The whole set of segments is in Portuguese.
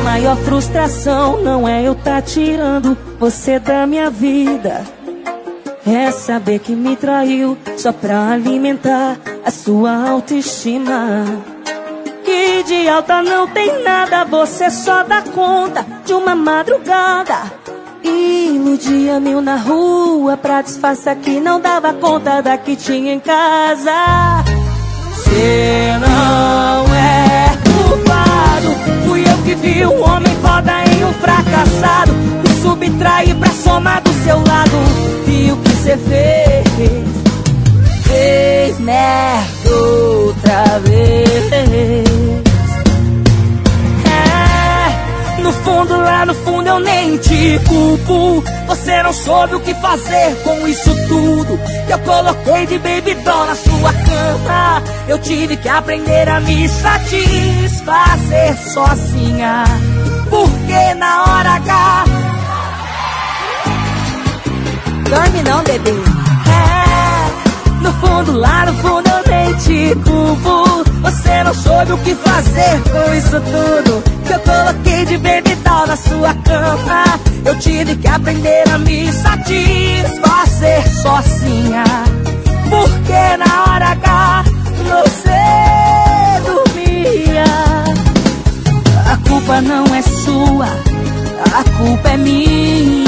maior frustração não é eu tá tirando você da minha vida. É saber que me traiu só pra alimentar a sua autoestima. Que de alta não tem nada, você só dá conta de uma madrugada. Iludia mil na rua pra disfarçar que não dava conta da que tinha em casa. Cê não é culpado, fui eu que vi um homem foda em um fracassado. Me subtraí pra somar do seu lado. E o que cê fez? Fez merda outra vez. No fundo, lá no fundo eu nem te culpo. Você não soube o que fazer com isso tudo que eu coloquei de baby doll na sua cama. Eu tive que aprender a me satisfazer sozinha, porque na hora H... Dorme não, bebê. No fundo, lá no fundo eu nem te culpo. Você não soube o que fazer com isso tudo que eu coloquei de baby doll na sua cama. Eu tive que aprender a me satisfazer sozinha, porque na hora H você dormia. A culpa não é sua, a culpa é minha.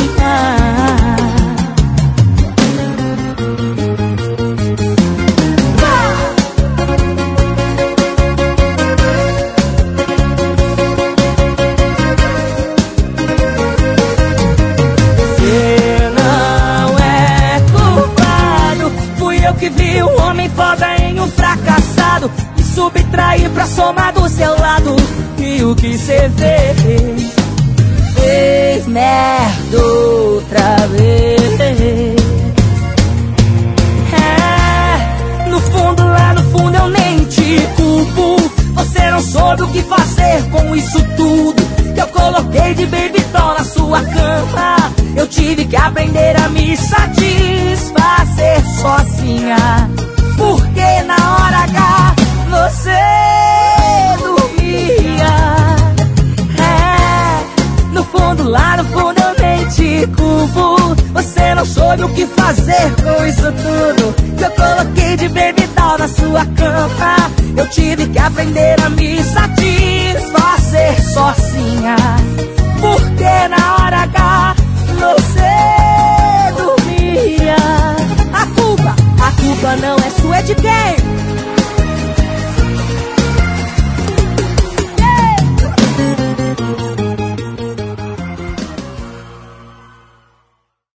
Que vi um homem foda em um fracassado. Me subtrair pra somar do seu lado. E o que cê fez? Fez merda outra vez. No fundo, lá no fundo eu nem te culpo. Você não soube o que fazer com isso tudo que eu coloquei de baby doll na sua cama. Eu tive que aprender a me satisfazer sozinha, porque na hora H você dormia. No fundo, lá no fundo eu nem te culpo. Você não soube o que fazer com isso tudo que eu coloquei de baby doll na sua cama. Eu tive que aprender a me satisfazer sozinha, porque na hora